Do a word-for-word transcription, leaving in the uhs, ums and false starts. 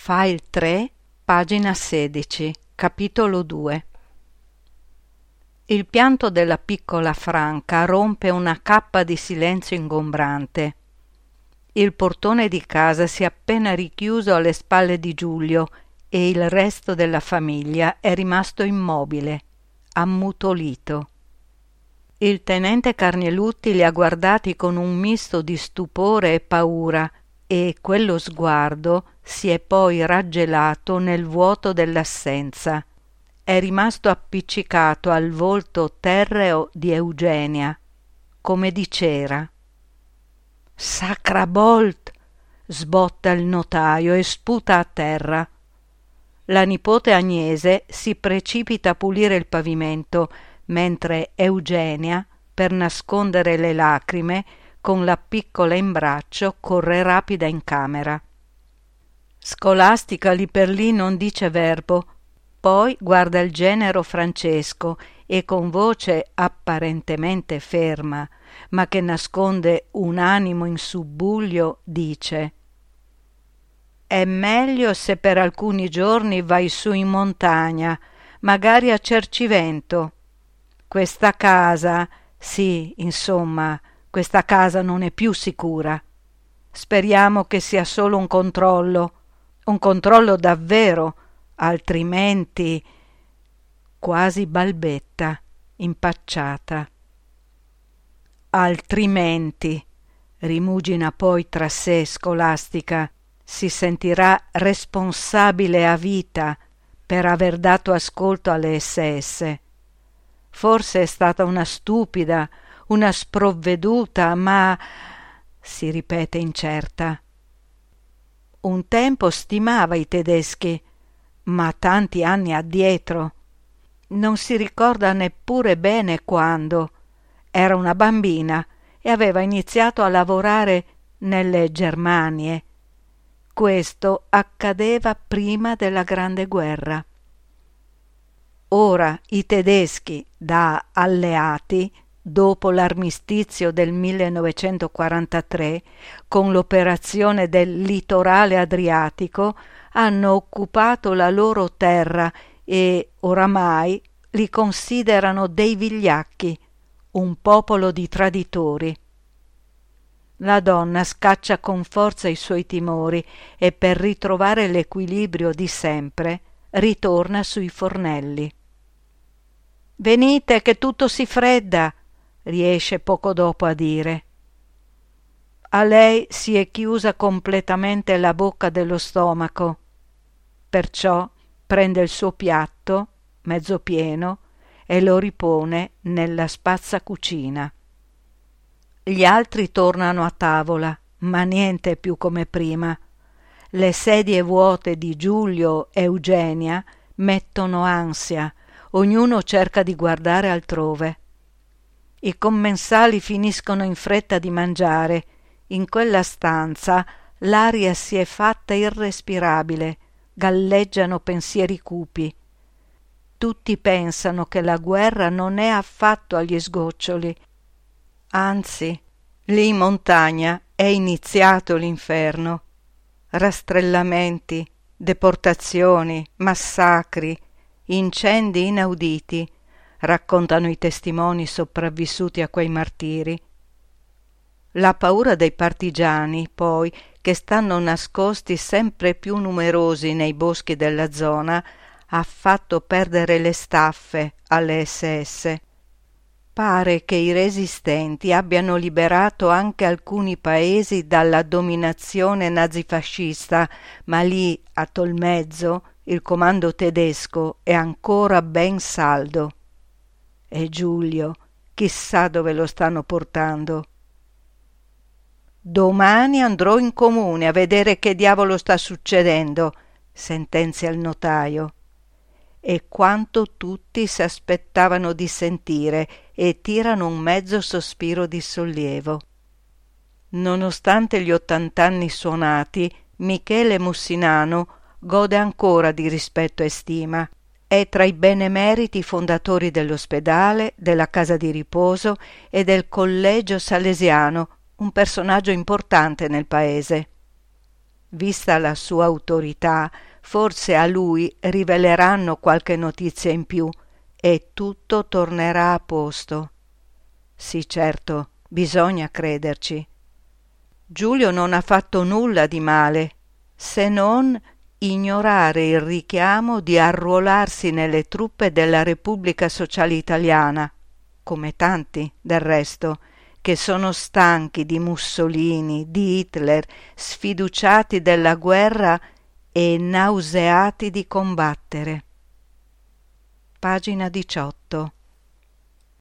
File tre, pagina sedici, capitolo due. Il pianto della piccola Franca rompe una cappa di silenzio ingombrante. Il portone di casa si è appena richiuso alle spalle di Giulio e il resto della famiglia è rimasto immobile, ammutolito. Il tenente Carnelutti li ha guardati con un misto di stupore e paura e quello sguardo si è poi raggelato nel vuoto dell'assenza. È rimasto appiccicato al volto terreo di Eugenia, come di cera. «Sacrabolt!» sbotta il notaio e sputa a terra. La nipote Agnese si precipita a pulire il pavimento, mentre Eugenia, per nascondere le lacrime, con la piccola in braccio, corre rapida in camera. Scolastica lì per lì non dice verbo, poi guarda il genero Francesco e con voce apparentemente ferma, ma che nasconde un animo in subbuglio, dice: «È meglio se per alcuni giorni vai su in montagna, magari a Cercivento. Questa casa, sì, insomma, questa casa non è più sicura. Speriamo che sia solo un controllo, un controllo davvero, altrimenti...» Quasi balbetta, impacciata. «Altrimenti», rimugina poi tra sé Scolastica, si sentirà responsabile a vita per aver dato ascolto alle esse esse. Forse è stata una stupida, una sprovveduta, ma si ripete incerta. Un tempo stimava i tedeschi, ma tanti anni addietro. Non si ricorda neppure bene quando. Era una bambina e aveva iniziato a lavorare nelle Germanie. Questo accadeva prima della Grande Guerra. Ora i tedeschi, da alleati, dopo l'armistizio del millenovecentoquarantatré, con l'operazione del litorale adriatico, hanno occupato la loro terra e oramai li considerano dei vigliacchi, un popolo di traditori. La donna scaccia con forza i suoi timori e per ritrovare l'equilibrio di sempre ritorna sui fornelli. «Venite che tutto si fredda», riesce poco dopo a dire. A lei si è chiusa completamente la bocca dello stomaco, perciò prende il suo piatto, mezzo pieno, e lo ripone nella spazzacucina. Gli altri tornano a tavola, ma niente più come prima. Le sedie vuote di Giulio e Eugenia mettono ansia, ognuno cerca di guardare altrove. I commensali finiscono in fretta di mangiare. In quella stanza l'aria si è fatta irrespirabile, galleggiano pensieri cupi. Tutti pensano che la guerra non è affatto agli sgoccioli. Anzi, lì in montagna è iniziato l'inferno. Rastrellamenti, deportazioni, massacri, incendi inauditi, raccontano i testimoni sopravvissuti a quei martiri. La paura dei partigiani, poi, che stanno nascosti sempre più numerosi nei boschi della zona, ha fatto perdere le staffe alle esse esse. Pare che i resistenti abbiano liberato anche alcuni paesi dalla dominazione nazifascista, ma lì, a Tolmezzo, il comando tedesco è ancora ben saldo. E Giulio, chissà dove lo stanno portando. «Domani andrò in comune a vedere che diavolo sta succedendo», sentenzia il notaio. E quanto tutti si aspettavano di sentire e tirano un mezzo sospiro di sollievo. Nonostante gli ottant'anni suonati, Michele Mussinano gode ancora di rispetto e stima. È tra i benemeriti fondatori dell'ospedale, della casa di riposo e del collegio salesiano, un personaggio importante nel paese. Vista la sua autorità, forse a lui riveleranno qualche notizia in più e tutto tornerà a posto. Sì, certo, bisogna crederci. Giulio non ha fatto nulla di male, se non ignorare il richiamo di arruolarsi nelle truppe della Repubblica Sociale Italiana, come tanti, del resto, che sono stanchi di Mussolini, di Hitler, sfiduciati della guerra e nauseati di combattere. Pagina diciotto.